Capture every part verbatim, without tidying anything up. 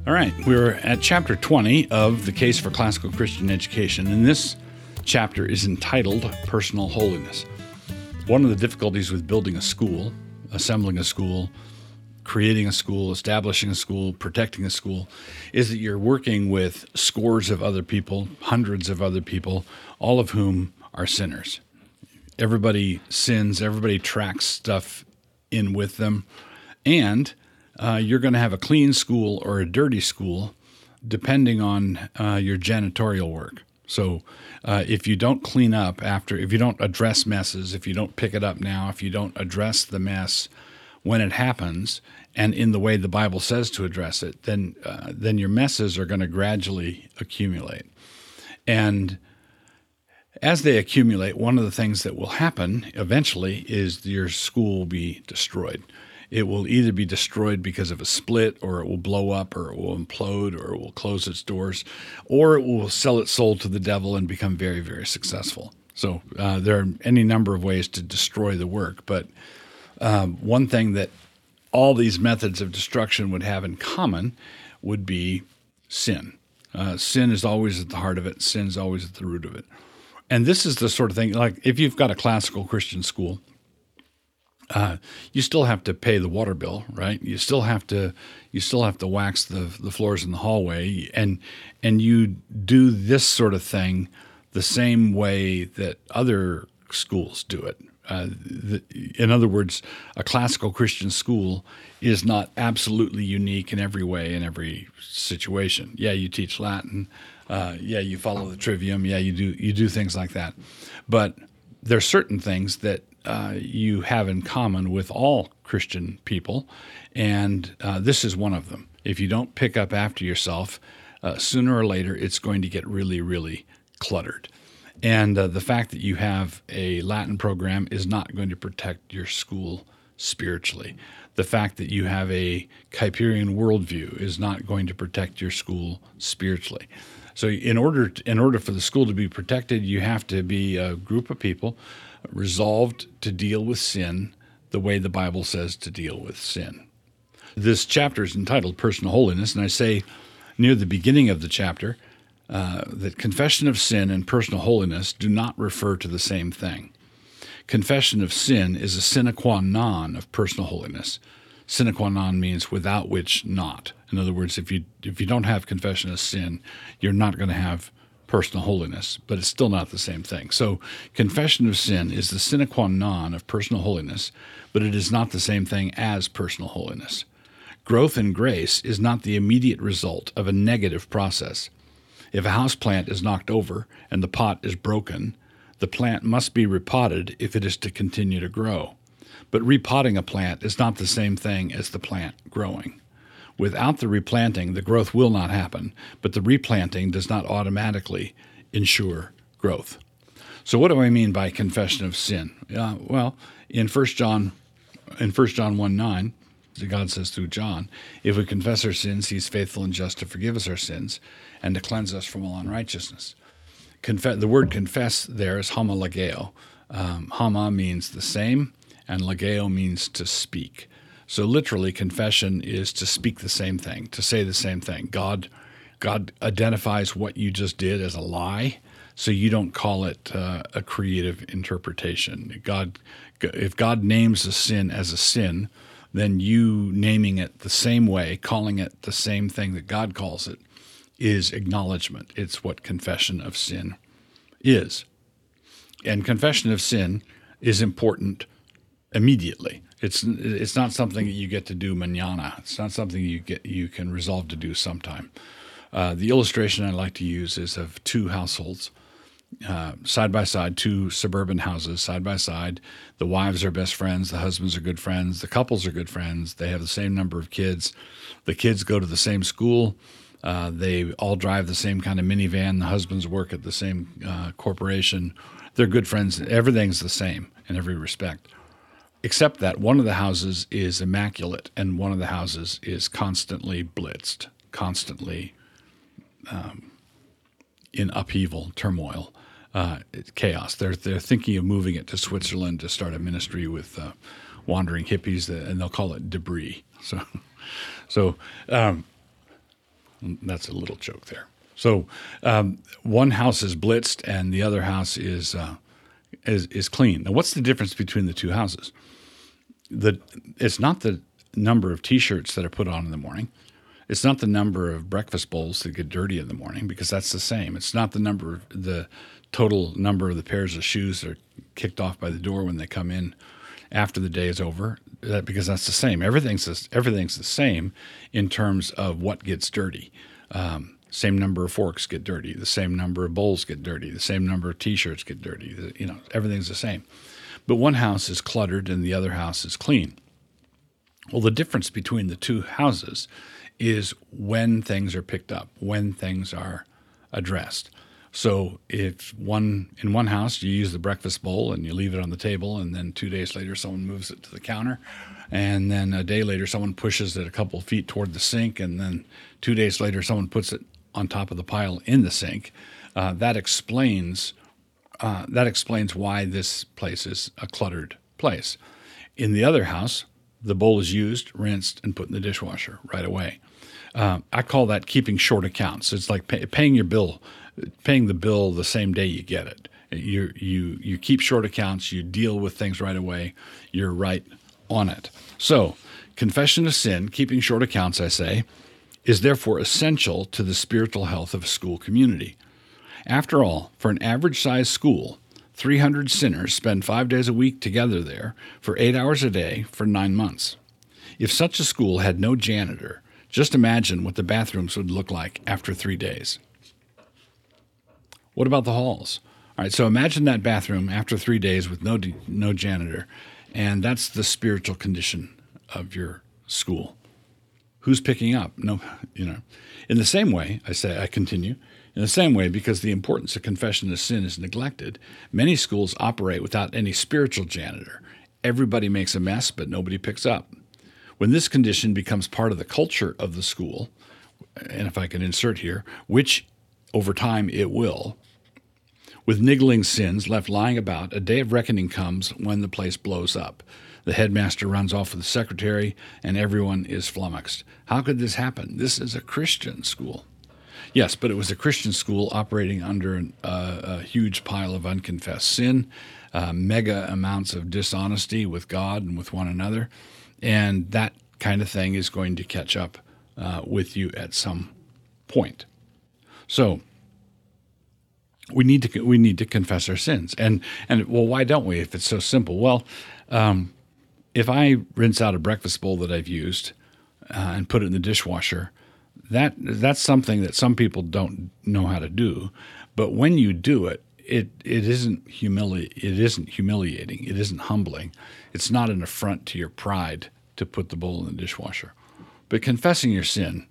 All right, we're at chapter twenty of The Case for Classical Christian Education, and this chapter is entitled Personal Holiness. One of the difficulties with building a school, assembling a school, creating a school, establishing a school, protecting a school, is that you're working with scores of other people, hundreds of other people, all of whom are sinners. Everybody sins, everybody tracks stuff in with them, and Uh, you're going to have a clean school or a dirty school depending on uh, your janitorial work. So uh, if you don't clean up after, if you don't address messes, if you don't pick it up now, if you don't address the mess when it happens and in the way the Bible says to address it, then uh, then your messes are going to gradually accumulate. And as they accumulate, one of the things that will happen eventually is your school will be destroyed. It will either be destroyed because of a split, or it will blow up, or it will implode, or it will close its doors, or it will sell its soul to the devil and become very, very successful. So uh, there are any number of ways to destroy the work. But um, one thing that all these methods of destruction would have in common would be sin. Uh, sin is always at the heart of it. Sin is always at the root of it. And this is the sort of thing, like if you've got a classical Christian school, Uh, you still have to pay the water bill, right? You still have to, you still have to wax the the floors in the hallway, and and you do this sort of thing the same way that other schools do it. Uh, the, in other words, a classical Christian school is not absolutely unique in every way in every situation. Yeah, you teach Latin. Uh, yeah, you follow the trivium. Yeah, you do you do things like that, but there are certain things that Uh, you have in common with all Christian people, and uh, this is one of them. If you don't pick up after yourself, uh, sooner or later it's going to get really, really cluttered. And uh, the fact that you have a Latin program is not going to protect your school spiritually. The fact that you have a Kuyperian worldview is not going to protect your school spiritually. So in order to, in order for the school to be protected, you have to be a group of people resolved to deal with sin the way the Bible says to deal with sin. This chapter is entitled Personal Holiness, and I say near the beginning of the chapter uh, that confession of sin and personal holiness do not refer to the same thing. Confession of sin is a sine qua non of personal holiness. Sine qua non means without which not. In other words, if you if you don't have confession of sin, you're not going to have personal holiness, but it's still not the same thing. So confession of sin is the sine qua non of personal holiness, but it is not the same thing as personal holiness. Growth in grace is not the immediate result of a negative process. If a house plant is knocked over and the pot is broken, the plant must be repotted if it is to continue to grow. But repotting a plant is not the same thing as the plant growing. Without the replanting, the growth will not happen, but the replanting does not automatically ensure growth. So what do I mean by confession of sin? Uh, well, in First John in First John one nine, God says through John, if we confess our sins, he's faithful and just to forgive us our sins and to cleanse us from all unrighteousness. Confe- the word confess there is homologeo. Um, homa means the same, and logeo means to speak. So literally, confession is to speak the same thing, to say the same thing. God God identifies what you just did as a lie, so you don't call it uh, a creative interpretation. God, if God names a sin as a sin, then you naming it the same way, calling it the same thing that God calls it, is acknowledgement. It's what confession of sin is. And confession of sin is important immediately. It's it's not something that you get to do mañana. It's not something you get you can resolve to do sometime. Uh, the illustration I like to use is of two households, uh, side by side, two suburban houses side by side. The wives are best friends. The husbands are good friends. The couples are good friends. They have the same number of kids. The kids go to the same school. Uh, they all drive the same kind of minivan. The husbands work at the same uh, corporation. They're good friends. Everything's the same in every respect, except that one of the houses is immaculate and one of the houses is constantly blitzed, constantly um, in upheaval, turmoil, uh, chaos. They're they're thinking of moving it to Switzerland to start a ministry with uh, wandering hippies, and they'll call it debris. So, so um, That's a little joke there. So um, one house is blitzed and the other house is, uh, is is clean. Now, what's the difference between the two houses? The It's not the number of T-shirts that are put on in the morning. It's not the number of breakfast bowls that get dirty in the morning, because that's the same. It's not the number of the total number of the pairs of shoes that are kicked off by the door when they come in after the day is over, that, because that's the same. Everything's the, everything's the same in terms of what gets dirty. Um, same number of forks get dirty. The same number of bowls get dirty. The same number of T-shirts get dirty. The, you know, everything's the same. But one house is cluttered and the other house is clean. Well, the difference between the two houses is when things are picked up, when things are addressed. So if one in one house you use the breakfast bowl and you leave it on the table, and then two days later someone moves it to the counter, and then a day later someone pushes it a couple of feet toward the sink, and then two days later someone puts it on top of the pile in the sink, uh, that explains uh, that explains why this place is a cluttered place. In the other house, the bowl is used, rinsed, and put in the dishwasher right away. Uh, I call that keeping short accounts. It's like pay, paying your bill, paying the bill the same day you get it. You you you keep short accounts. You deal with things right away. You're right on it. So, confession of sin, keeping short accounts, I say, is therefore essential to the spiritual health of a school community. After all, for an average-sized school, three hundred sinners spend five days a week together there for eight hours a day for nine months. If such a school had no janitor, just imagine what the bathrooms would look like after three days. What about the halls? All right, so imagine that bathroom after three days with no no janitor, and that's the spiritual condition of your school. Who's picking up? No, you know. In the same way, I say, I continue, in the same way, because the importance of confession of sin is neglected, many schools operate without any spiritual janitor. Everybody makes a mess, but nobody picks up. When this condition becomes part of the culture of the school, and if I can insert here, which over time it will, with niggling sins left lying about, a day of reckoning comes when the place blows up. The headmaster runs off with the secretary, and everyone is flummoxed. How could this happen? This is a Christian school. Yes, but it was a Christian school operating under an, uh, a huge pile of unconfessed sin, uh, mega amounts of dishonesty with God and with one another, and that kind of thing is going to catch up uh, with you at some point. So we need to we need to confess our sins, and and well, why don't we? If it's so simple, well, um, if I rinse out a breakfast bowl that I've used uh, and put it in the dishwasher, that that's something that some people don't know how to do. But when you do it, it it isn't humili- it isn't humiliating. It isn't humbling. It's not an affront to your pride to put the bowl in the dishwasher. But confessing your sin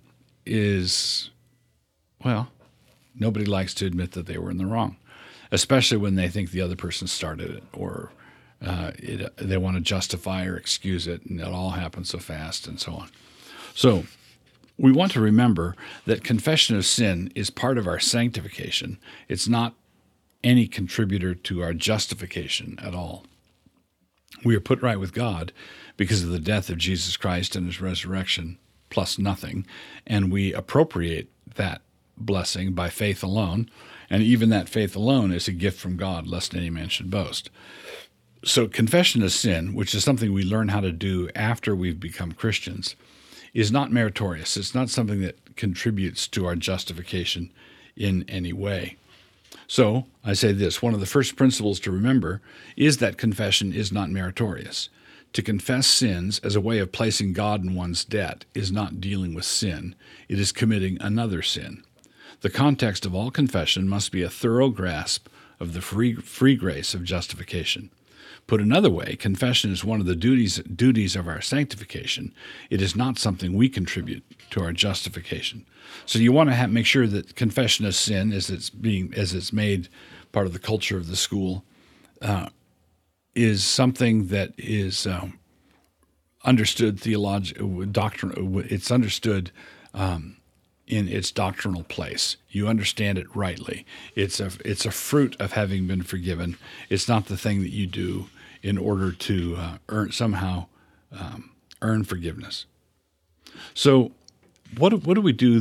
is, well, nobody likes to admit that they were in the wrong, especially when they think the other person started it, or uh, it, they want to justify or excuse it, and it all happens so fast and so on. So we want to remember that confession of sin is part of our sanctification. It's not any contributor to our justification at all. We are put right with God because of the death of Jesus Christ and his resurrection, plus nothing, and we appropriate that blessing by faith alone, and even that faith alone is a gift from God, lest any man should boast. So confession of sin, which is something we learn how to do after we've become Christians, is not meritorious. It's not something that contributes to our justification in any way. So I say this, one of the first principles to remember is that confession is not meritorious. To confess sins as a way of placing God in one's debt is not dealing with sin. It is committing another sin. The context of all confession must be a thorough grasp of the free, free grace of justification. Put another way, confession is one of the duties, duties of our sanctification. It is not something we contribute to our justification. So you want to have, make sure that confession of sin, as it's being as it's made part of the culture of the school, uh, is something that is um, understood theologically, doctrin- It's understood um, in its doctrinal place. You understand it rightly. It's a it's a fruit of having been forgiven. It's not the thing that you do in order to uh, earn somehow um, earn forgiveness. So, what what do we do that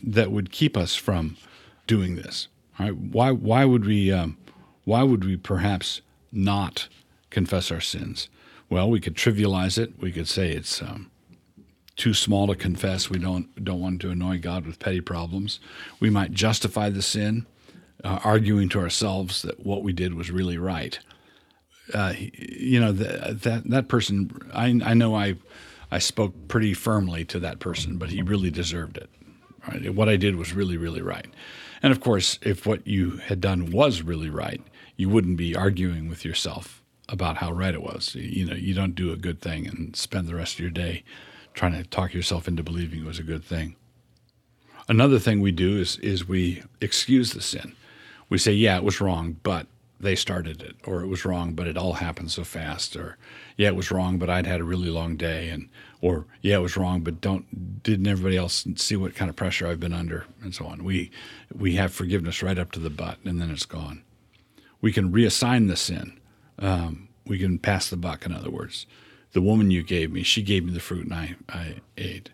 that would keep us from doing this? Right? Why why would we um, why would we perhaps not confess our sins? Well, we could trivialize it. We could say it's um, too small to confess. We don't don't want to annoy God with petty problems. We might justify the sin, uh, arguing to ourselves that what we did was really right. Uh, you know, the, that that person. I I know I I spoke pretty firmly to that person, but he really deserved it. Right? What I did was really really right. And of course, if what you had done was really right, you wouldn't be arguing with yourself about how right it was. You know, you don't do a good thing and spend the rest of your day trying to talk yourself into believing it was a good thing. Another thing we do is is we excuse the sin. We say, yeah, it was wrong, but they started it, or it was wrong, but it all happened so fast, or yeah, it was wrong, but I'd had a really long day, and or yeah, it was wrong, but don't didn't everybody else see what kind of pressure I've been under, and so on. We we have forgiveness right up to the butt, and then it's gone. We can reassign the sin. Um, we can pass the buck, in other words. The woman you gave me, she gave me the fruit, and I, I ate.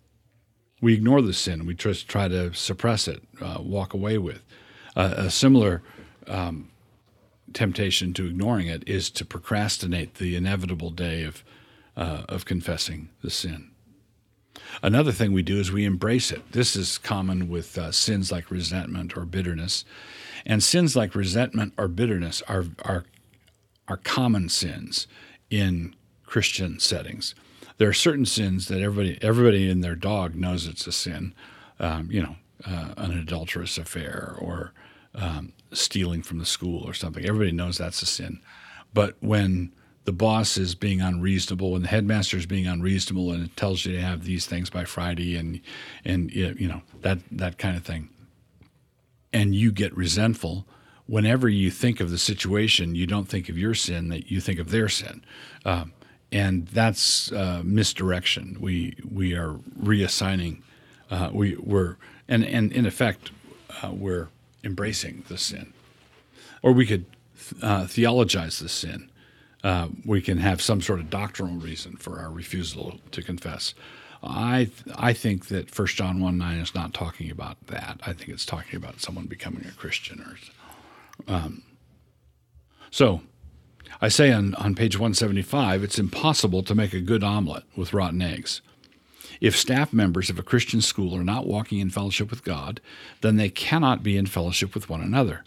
We ignore the sin. We just try to suppress it, uh, walk away with. Uh, a similar um, temptation to ignoring it is to procrastinate the inevitable day of uh, of confessing the sin. Another thing we do is we embrace it. This is common with uh, sins like resentment or bitterness. And sins like resentment or bitterness are are are common sins in Christian settings. There are certain sins that everybody everybody and their dog knows it's a sin. Um, you know, uh, an adulterous affair or um, stealing from the school or something. Everybody knows that's a sin. But when the boss is being unreasonable, when the headmaster is being unreasonable, and it tells you to have these things by Friday, and and you know that that kind of thing, and you get resentful, whenever you think of the situation, you don't think of your sin; that you think of their sin, um, and that's uh, misdirection. We we are reassigning. Uh, we we're and and in effect, uh, we're embracing the sin, or we could uh, theologize the sin. Uh, we can have some sort of doctrinal reason for our refusal to confess. I I think that First John one nine is not talking about that. I think it's talking about someone becoming a Christian. Or, um, so I say on, on page one seventy-five, it's impossible to make a good omelet with rotten eggs. If staff members of a Christian school are not walking in fellowship with God, then they cannot be in fellowship with one another.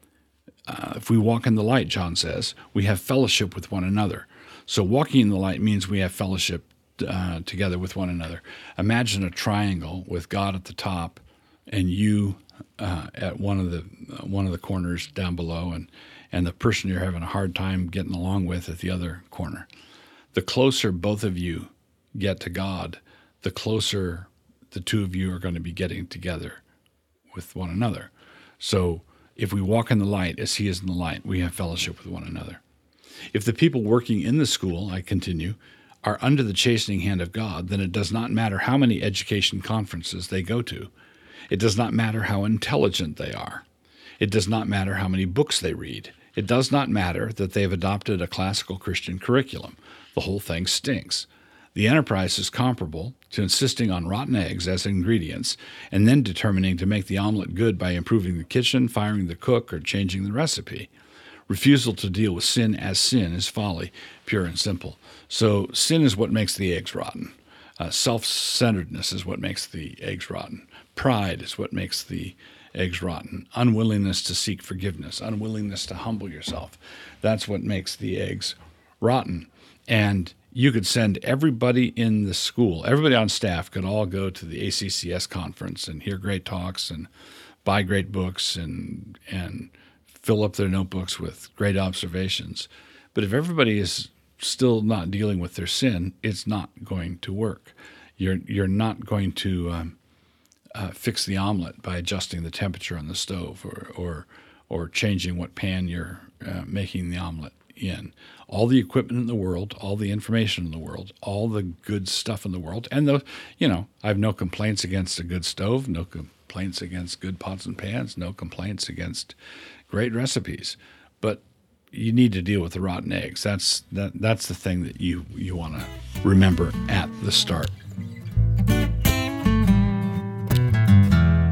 Uh, if we walk in the light, John says, we have fellowship with one another. So walking in the light means we have fellowship uh, together with one another. Imagine a triangle with God at the top and you uh, at one of the uh, one of the corners down below, and, and the person you're having a hard time getting along with at the other corner. The closer both of you get to God, the closer the two of you are going to be getting together with one another. So if we walk in the light as he is in the light, we have fellowship with one another. If the people working in the school, I continue, are under the chastening hand of God, then it does not matter how many education conferences they go to. It does not matter how intelligent they are. It does not matter how many books they read. It does not matter that they have adopted a classical Christian curriculum. The whole thing stinks. The enterprise is comparable to insisting on rotten eggs as ingredients and then determining to make the omelet good by improving the kitchen, firing the cook, or changing the recipe. Refusal to deal with sin as sin is folly, pure and simple. So sin is what makes the eggs rotten. Uh, self-centeredness is what makes the eggs rotten. Pride is what makes the eggs rotten. Unwillingness to seek forgiveness, unwillingness to humble yourself. That's what makes the eggs rotten. And you could send everybody in the school, everybody on staff could all go to the A C C S conference and hear great talks and buy great books and and fill up their notebooks with great observations. But if everybody is still not dealing with their sin, it's not going to work. You're you're not going to um, uh, fix the omelet by adjusting the temperature on the stove or or or changing what pan you're uh, making the omelet in. All the equipment in the world, all the information in the world, all the good stuff in the world, and the, you know, I have no complaints against a good stove, no complaints against good pots and pans, no complaints against great recipes, but you need to deal with the rotten eggs. That's that. That's the thing that you you want to remember at the start.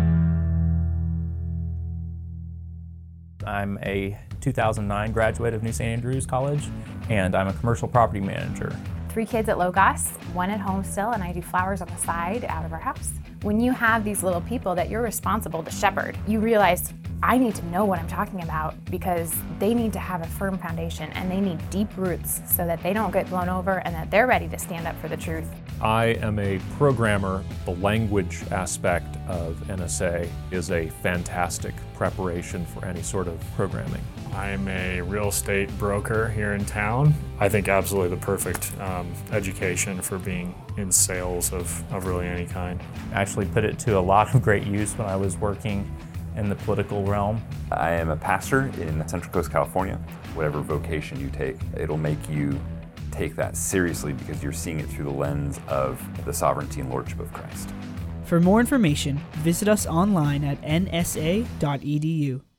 I'm a two thousand nine graduate of New Saint Andrews College, and I'm a commercial property manager. Three kids at Logos, one at home still, and I do flowers on the side out of our house. When you have these little people that you're responsible to shepherd, you realize I need to know what I'm talking about because they need to have a firm foundation and they need deep roots so that they don't get blown over and that they're ready to stand up for the truth. I am a programmer. The language aspect of N S A is a fantastic preparation for any sort of programming. I'm a real estate broker here in town. I think absolutely the perfect um, education for being in sales of, of really any kind. I actually put it to a lot of great use when I was working in the political realm. I am a pastor in Central Coast, California. Whatever vocation you take, it'll make you take that seriously because you're seeing it through the lens of the sovereignty and lordship of Christ. For more information, visit us online at n s a dot e d u.